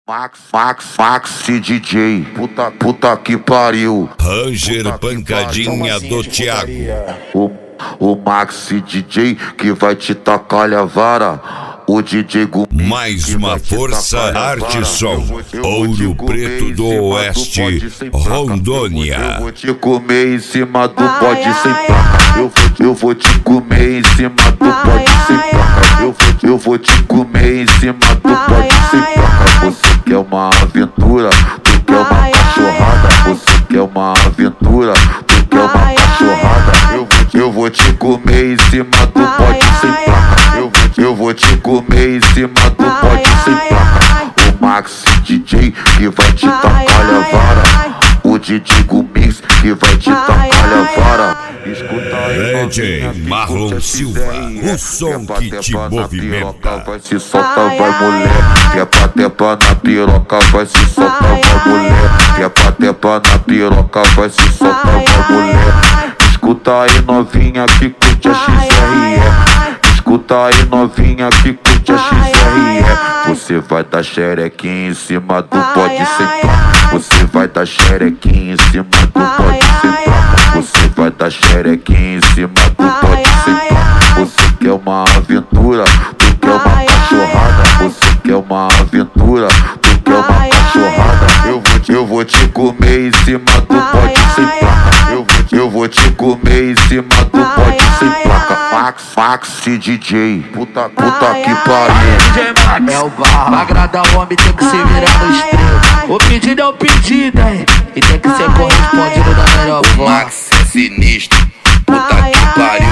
Maxi DJ, puta que pariu. Ranger Pancadinha do Thiago. O Maxi DJ que vai te tacar a vara. O DJ Gumix. Mais uma força Arteson. Ouro Preto do Oeste, Rondônia. Eu vou te comer em cima do bode sem placa. Eu vou te comer em cima do bode sem placa. Eu vou te comer em cima do bode sem placa. Você quer uma aventura? Tu quer uma cachorrada? Você quer uma aventura? Tu quer uma cachorrada? Eu vou te comer em cima do bode sem placa. Eu vou te comer em cima do bode sem placa. O Maxi DJ que vai te tacar a vara. O DJ Gumix que vai te tacar a vara. Escuta aí, DJ Marlon Silva, o som que te movimenta. Vai se soltar, vai mulher. Quer pra tepa na piroca, vai se soltar, vai mulher. Quer pra tepa na piroca, vai se soltar, vai mulher. Escuta aí, novinha que curte a XRE. Escuta aí, novinha que curte a XRE. Você vai dar xerequinha em cima do bode sem placa. Você vai dar xerequinha em cima do bode sem placa. Você vai dar xerequinha em cima do bode sem placa. Você quer uma aventura? Tu quer uma cachorrada? Você quer uma aventura? Tu quer uma cachorrada? Eu vou te comer em cima do bode sem placa. Eu vou te comer em cima do bode sem placa. Maxi DJ, puta que pariu. É o barra, pra agradar o homem tem que se virar no extremo. O pedido é o pedido, hein? E tem que ser correspondido da melhor forma. Max é sinistro, puta que pariu.